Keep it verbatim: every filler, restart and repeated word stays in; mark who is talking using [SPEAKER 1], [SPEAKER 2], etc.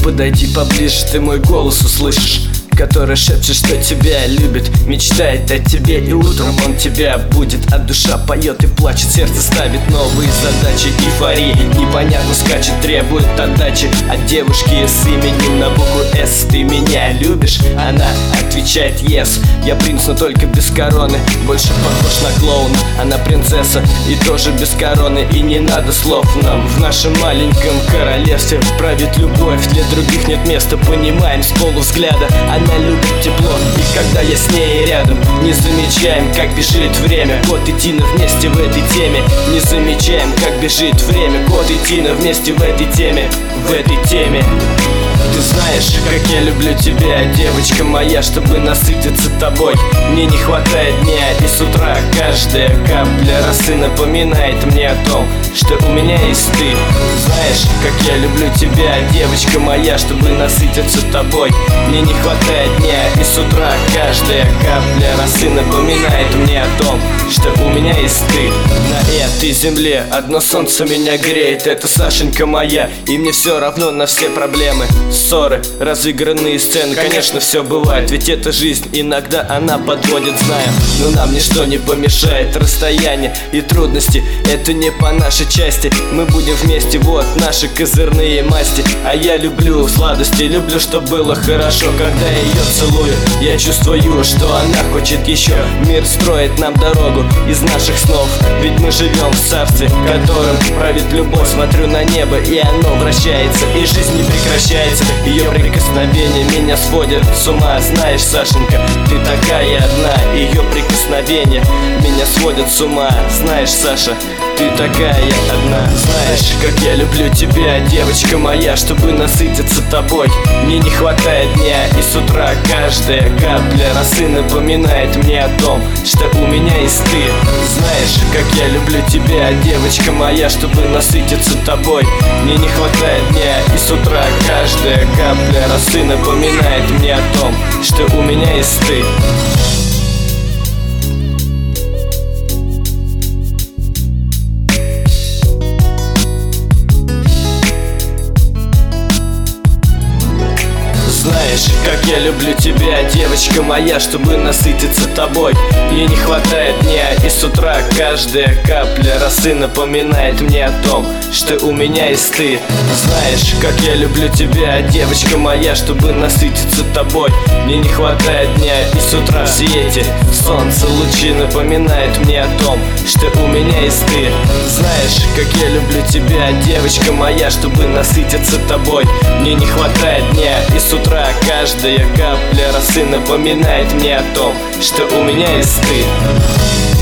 [SPEAKER 1] Подойди поближе, ты мой голос услышишь, который шепчет, что тебя любит, мечтает о тебе, и утром он тебя будет. А душа поет и плачет, сердце ставит новые задачи. Эйфория непонятно скачет, требует отдачи от девушки с именем на букву С. Ты меня любишь? Она отвечает yes. Я принц, но только без короны, больше похож на клоуна. Она принцесса и тоже без короны, и не надо слов нам. В нашем маленьком королевстве правит любовь, для других нет места, понимаем с полувзгляда. Она любит тепло, и когда я с ней рядом, не замечаем, как бежит время. Кот и Тина вместе в этой теме, не замечаем, как бежит время. Кот и Тина вместе в этой теме, в этой теме. Ты знаешь, как я люблю тебя, девочка моя, чтобы насытиться тобой. Мне не хватает дня, и с утра каждая капля росы напоминает мне о том, что у меня есть ты. Знаешь, как я люблю тебя, девочка моя, чтобы насытиться тобой. Мне не хватает дня, и с утра каждая капля росы напоминает мне о том, что у меня есть ты. На этой земле одно солнце меня греет, это Сашенька моя, и мне все равно на все проблемы. Ссоры, разыгранные сцены, конечно, все бывает, ведь это жизнь, иногда она подводит, знаю. Но нам ничто не помешает, расстояние и трудности, это не по нашей части. Мы будем вместе, вот наши козырные масти. А я люблю сладости, люблю, чтобы было хорошо. Когда я ее целую, я чувствую, что она хочет еще. Мир строит нам дорогу из наших снов, ведь мы живем в царстве, которым правит любовь. Смотрю на небо, и оно вращается, и жизнь не прекращается. Ее прикосновения меня сводят с ума. Знаешь, Сашенька, ты такая одна, ее прикосновения меня сводят с ума. Знаешь, Саша, ты такая одна. Знаешь, как я люблю тебя, девочка моя, чтобы насытиться тобой. Мне не хватает дня, и с утра каждая капля росы напоминает мне о том, что у меня есть ты. Знаешь, как я люблю тебя, девочка моя, чтобы насытиться тобой. Мне не хватает дня, и с утра каждая капля росы напоминает мне о том, что у меня есть ты. Знаешь, как я люблю тебя, девочка моя, чтобы насытиться тобой. Мне не хватает дня, и с утра каждая капля росы напоминает мне о том, что у меня есть ты. Знаешь, как я люблю тебя, девочка моя, чтобы насытиться тобой. Мне не хватает дня, и с утра в свете солнце лучи напоминает мне о том, что у меня есть ты. Знаешь, как я люблю тебя, девочка моя, чтобы насытиться тобой. Мне не хватает дня, и с утра каждая капля росы напоминает мне о том, что у меня есть ты.